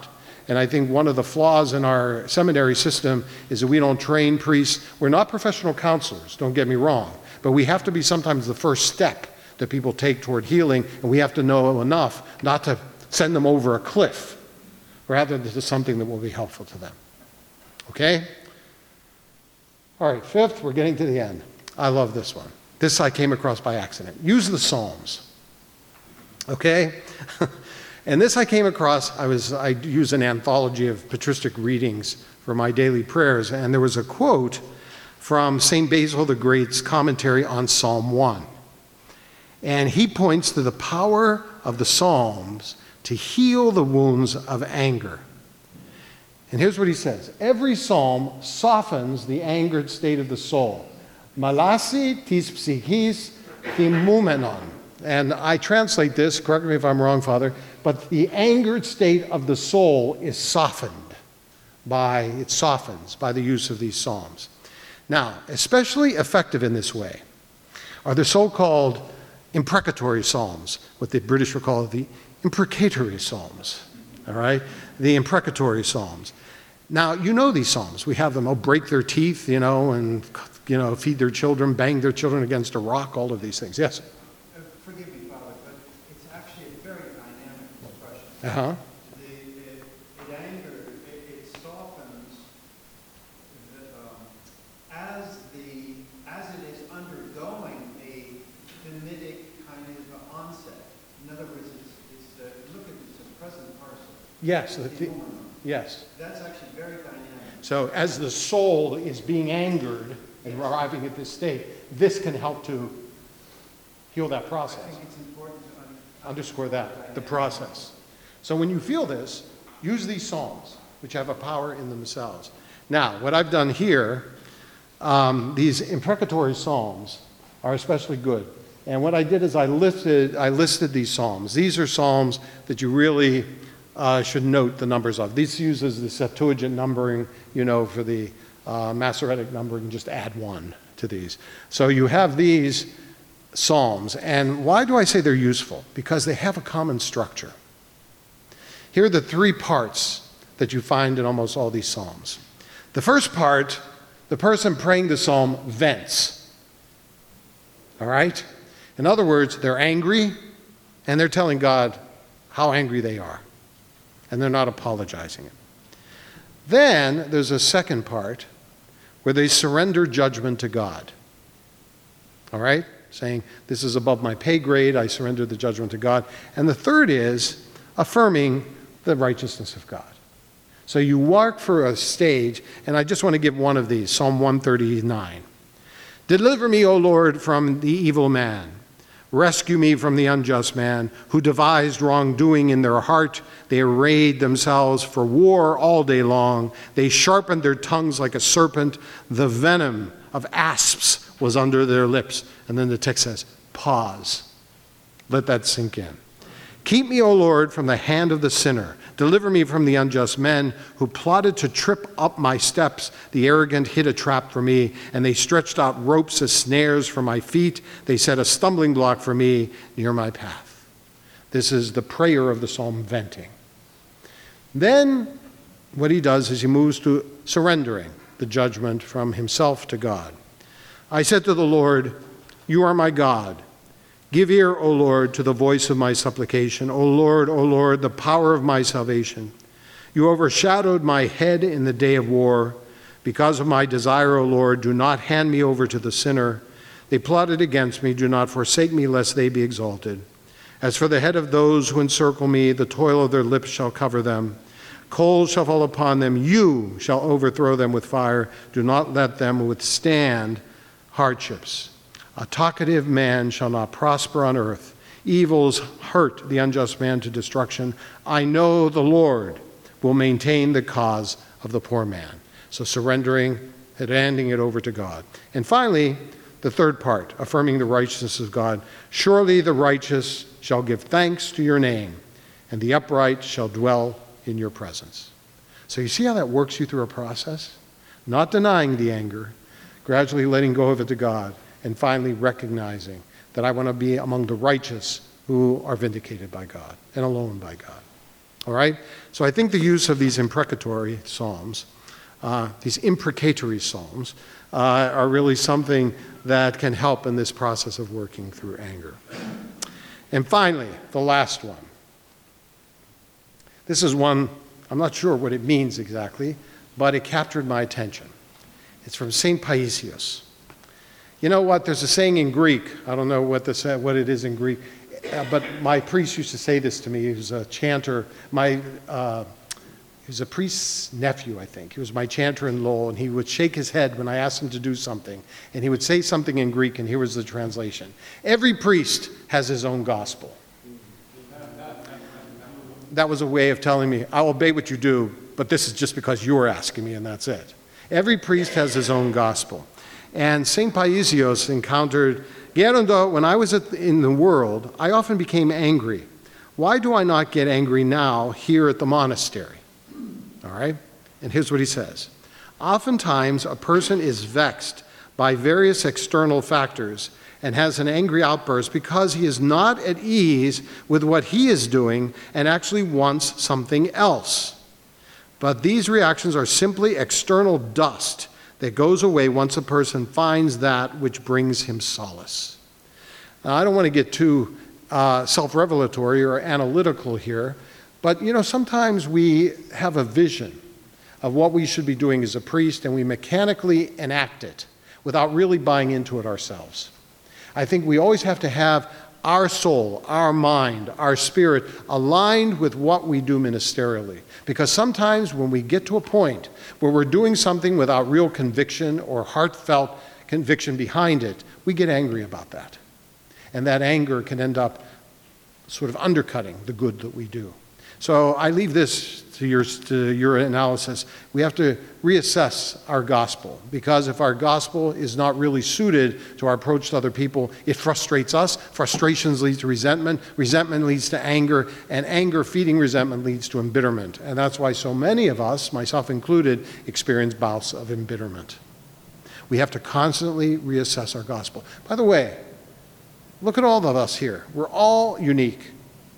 And I think one of the flaws in our seminary system is that we don't train priests. We're not professional counselors, don't get me wrong, but we have to be sometimes the first step that people take toward healing, and we have to know enough not to send them over a cliff, rather than to something that will be helpful to them. Okay? All right, fifth, we're getting to the end. I love this one. This I came across by accident. Use the Psalms. Okay? And this I came across, I use an anthology of patristic readings for my daily prayers, and there was a quote from St. Basil the Great's commentary on Psalm 1. And he points to the power of the Psalms to heal the wounds of anger. And here's what he says. Every psalm softens the angered state of the soul. Malasi tis psychis thimoumenon. And I translate this, correct me if I'm wrong, Father, but the angered state of the soul is softened by the use of these psalms. Now, especially effective in this way are the so-called imprecatory psalms, what the British would call the imprecatory psalms, all right? The imprecatory psalms. Now, you know these psalms. We have them, break their teeth, and, feed their children, bang their children against a rock, all of these things. Yes? Forgive me, Father, but it's actually a very dynamic expression. Uh-huh. It softens as it is undergoing a Hamitic kind of onset. In other words, look at it's a present parcel. Yes. Yes. That's actually very dynamic. So as the soul is being angered and arriving at this state, this can help to heal that process. I think it's important to Underscore that, the process. So when you feel this, use these psalms, which have a power in themselves. Now, what I've done here, these imprecatory psalms are especially good. And what I did is I listed these psalms. These are psalms that you really should note the numbers of. This uses the Septuagint numbering, for the Masoretic numbering, just add 1 to these. So you have these psalms. And why do I say they're useful? Because they have a common structure. Here are the 3 parts that you find in almost all these psalms. The first part, the person praying the psalm vents. All right? In other words, they're angry, and they're telling God how angry they are. And they're not apologizing it. Then there's a second part where they surrender judgment to God. All right? Saying, this is above my pay grade, I surrender the judgment to God. And the third is affirming the righteousness of God. So you walk for a stage, and I just want to give one of these, Psalm 139. Deliver me, O Lord, from the evil man. Rescue me from the unjust man who devised wrongdoing in their heart. They arrayed themselves for war all day long. They sharpened their tongues like a serpent. The venom of asps was under their lips. And then the text says, pause. Let that sink in. Keep me, O Lord, from the hand of the sinner. Deliver me from the unjust men who plotted to trip up my steps. The arrogant hid a trap for me, and they stretched out ropes as snares for my feet. They set a stumbling block for me near my path. This is the prayer of the psalm venting. Then what he does is he moves to surrendering the judgment from himself to God. I said to the Lord, you are my God. Give ear, O Lord, to the voice of my supplication. O Lord, the power of my salvation. You overshadowed my head in the day of war. Because of my desire, O Lord, do not hand me over to the sinner. They plotted against me. Do not forsake me, lest they be exalted. As for the head of those who encircle me, the toil of their lips shall cover them. Coals shall fall upon them. You shall overthrow them with fire. Do not let them withstand hardships. A talkative man shall not prosper on earth. Evils hurt the unjust man to destruction. I know the Lord will maintain the cause of the poor man. So surrendering and handing it over to God. And finally, the third part, affirming the righteousness of God. Surely the righteous shall give thanks to your name, and the upright shall dwell in your presence. So you see how that works you through a process? Not denying the anger, gradually letting go of it to God, and finally recognizing that I want to be among the righteous who are vindicated by God and alone by God. All right? So I think the use of these imprecatory psalms, are really something that can help in this process of working through anger. And finally, the last one. This is one, I'm not sure what it means exactly, but it captured my attention. It's from St. Paisios. You know what? There's a saying in Greek. I don't know what it is in Greek, but my priest used to say this to me. He was a chanter. He was a priest's nephew, I think. He was my chanter in Lowell, and he would shake his head when I asked him to do something, and he would say something in Greek, and here was the translation. Every priest has his own gospel. That was a way of telling me, I'll obey what you do, but this is just because you're asking me, and that's it. Every priest has his own gospel. And St. Paisios encountered, Gerondo, when I was in the world, I often became angry. Why do I not get angry now here at the monastery? All right? And here's what he says. Oftentimes, a person is vexed by various external factors and has an angry outburst because he is not at ease with what he is doing and actually wants something else. But these reactions are simply external dust that goes away once a person finds that which brings him solace. Now, I don't want to get too self-revelatory or analytical here, but sometimes we have a vision of what we should be doing as a priest and we mechanically enact it without really buying into it ourselves. I think we always have to have our soul, our mind, our spirit aligned with what we do ministerially. Because sometimes when we get to a point where we're doing something without real conviction or heartfelt conviction behind it, we get angry about that. And that anger can end up sort of undercutting the good that we do. So I leave this to your analysis. We have to reassess our gospel, because if our gospel is not really suited to our approach to other people, it frustrates us. Frustrations lead to resentment. Resentment leads to anger. And anger feeding resentment leads to embitterment. And that's why so many of us, myself included, experience bouts of embitterment. We have to constantly reassess our gospel. By the way, look at all of us here. We're all unique.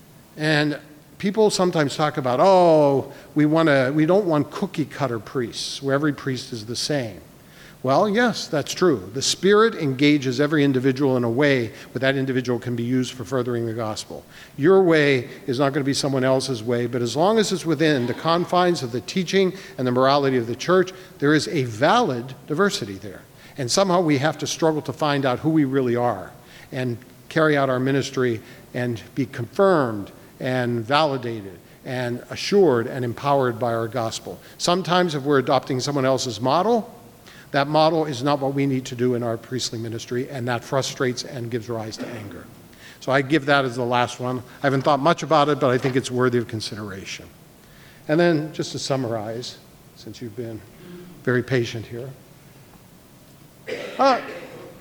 And people sometimes talk about, we don't want cookie cutter priests where every priest is the same. Well, yes, that's true. The Spirit engages every individual in a way where that individual can be used for furthering the gospel. Your way is not going to be someone else's way, but as long as it's within the confines of the teaching and the morality of the church, there is a valid diversity there. And somehow we have to struggle to find out who we really are and carry out our ministry and be confirmed and validated and assured and empowered by our gospel. Sometimes if we're adopting someone else's model, that model is not what we need to do in our priestly ministry, and that frustrates and gives rise to anger. So I give that as the last one. I haven't thought much about it, but I think it's worthy of consideration. And then, just to summarize, since you've been very patient here. I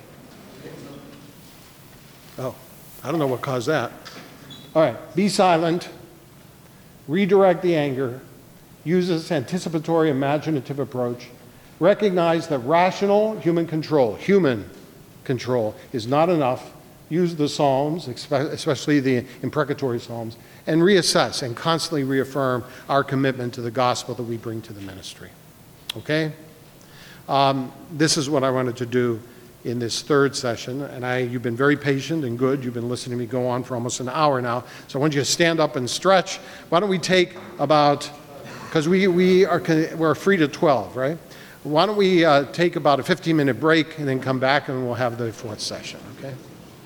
don't know what caused that. All right, be silent, redirect the anger, use this anticipatory, imaginative approach, recognize that rational human control is not enough, use the Psalms, especially the imprecatory Psalms, and reassess and constantly reaffirm our commitment to the gospel that we bring to the ministry. Okay? This is what I wanted to do in this third session, and you've been very patient and good. You've been listening to me go on for almost an hour now. So I want you to stand up and stretch. Why don't we take about, because we're free to 12, right? Why don't we take about a 15-minute break and then come back and we'll have the fourth session, okay?